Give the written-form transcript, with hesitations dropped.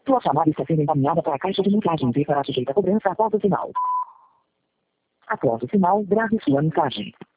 Sua chamada está sendo encaminhada para a caixa de mensagens e será sujeita a cobrança após o sinal. Após o sinal, grave sua mensagem.